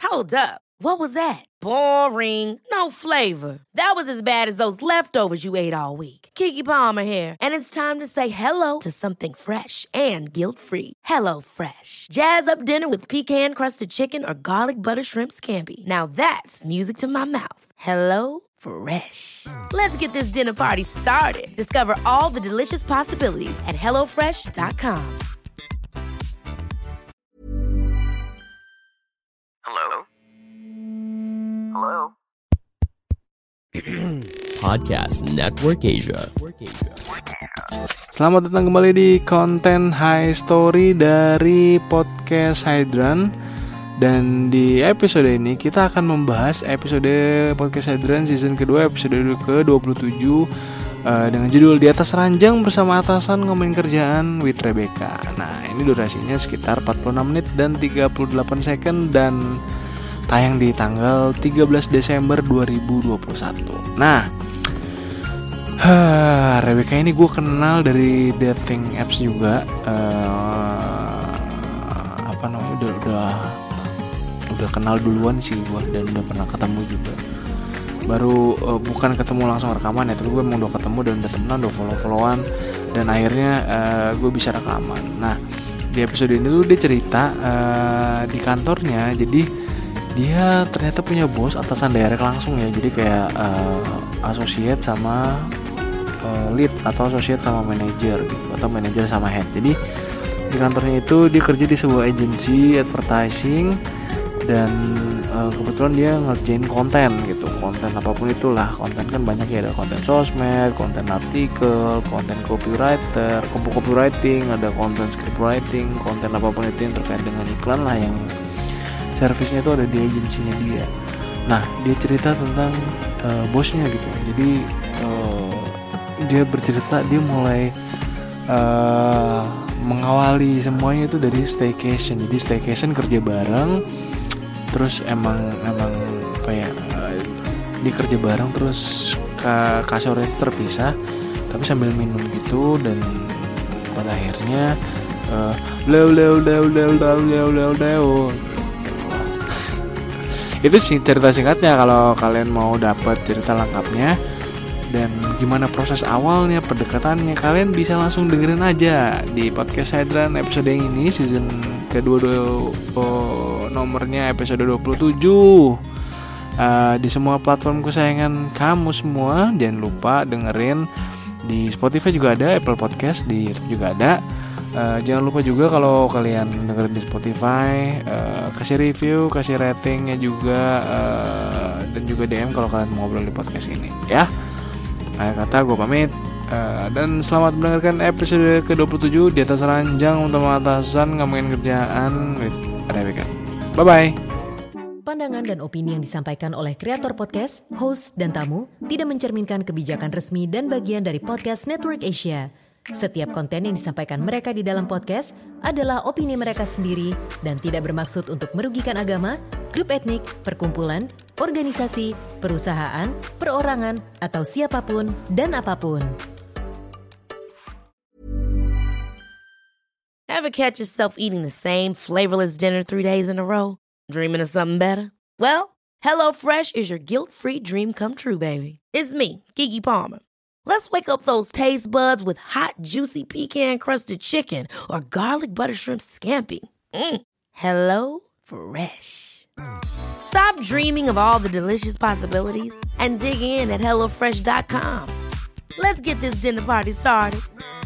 Hold up. What was that? Boring. No flavor. That was as bad as those leftovers you ate all week. Keke Palmer here, and it's time to say hello to something fresh and guilt-free. Hello Fresh. Jazz up dinner with pecan-crusted chicken or garlic butter shrimp scampi. Now that's music to my mouth. Hello Fresh. Let's get this dinner party started. Discover all the delicious possibilities at hellofresh.com. Hello? Hello? Podcast Network Asia. Selamat datang kembali di konten High Story dari Podcast Hydran. Dan di episode ini kita akan membahas episode Podcast Hydran season kedua, episode ke-27 dengan judul Di Atas Ranjang Bersama Atasan Ngomongin Kerjaan with Rebecca. Nah, ini durasinya sekitar 46 menit dan 38 second dan tayang di tanggal 13 Desember 2021. Nah, Rebecca ini gue kenal dari dating apps juga. Udah kenal duluan sih gue dan udah pernah ketemu juga. Baru bukan ketemu langsung rekaman ya, tapi gue emang udah ketemu dan udah temenan, udah follow-followan dan akhirnya gue bisa rekaman. Nah, di episode ini tuh dia cerita di kantornya, jadi dia ternyata punya bos atasan direct langsung ya. Jadi kayak associate sama lead atau associate sama manager gitu, atau manager sama head. Jadi di kantornya itu dia kerja di sebuah agensi advertising dan kebetulan dia ngerjain konten gitu. Konten apapun itulah, konten kan banyak ya, ada konten sosmed, konten artikel, konten copywriting, ada konten script writing, konten apapun itu yang terkait dengan iklan lah, yang servisnya itu ada di agensinya dia. Nah, dia cerita tentang bosnya gitu. Jadi dia bercerita dia mulai mengawali semuanya itu dari staycation. Jadi staycation kerja bareng, terus emang apa ya, dia kerja bareng terus kasurnya terpisah tapi sambil minum gitu, dan pada akhirnya itu sih cerita singkatnya. Kalau kalian mau dapat cerita lengkapnya dan gimana proses awalnya, pendekatannya, kalian bisa langsung dengerin aja di Podcast Hydran episode yang ini, season kedua nomornya episode 27 di semua platform kesayangan kamu semua. Jangan lupa dengerin di Spotify juga ada, Apple Podcast, di YouTube juga ada. Jangan lupa juga kalau kalian dengerin di Spotify, kasih review, kasih ratingnya juga, dan juga DM kalau kalian mau ngobrol di podcast ini ya. Akhir kata gue pamit, dan selamat mendengarkan episode ke-27 Di Atas Ranjang Bersama Atasan Ngomongin Kerjaan with Rebecca. Bye bye. Pandangan dan opini yang disampaikan oleh kreator podcast, host, dan tamu tidak mencerminkan kebijakan resmi dan bagian dari Podcast Network Asia. Setiap konten yang disampaikan mereka di dalam podcast adalah opini mereka sendiri dan tidak bermaksud untuk merugikan agama, grup etnik, perkumpulan, organisasi, perusahaan, perorangan, atau siapapun dan apapun. Ever catch yourself eating the same flavorless dinner 3 days in a row? Dreaming of something better? Well, HelloFresh is your guilt-free dream come true, baby. It's me, Keke Palmer. Let's wake up those taste buds with hot, juicy pecan-crusted chicken or garlic butter shrimp scampi. Hello Fresh. Stop dreaming of all the delicious possibilities and dig in at hellofresh.com. Let's get this dinner party started.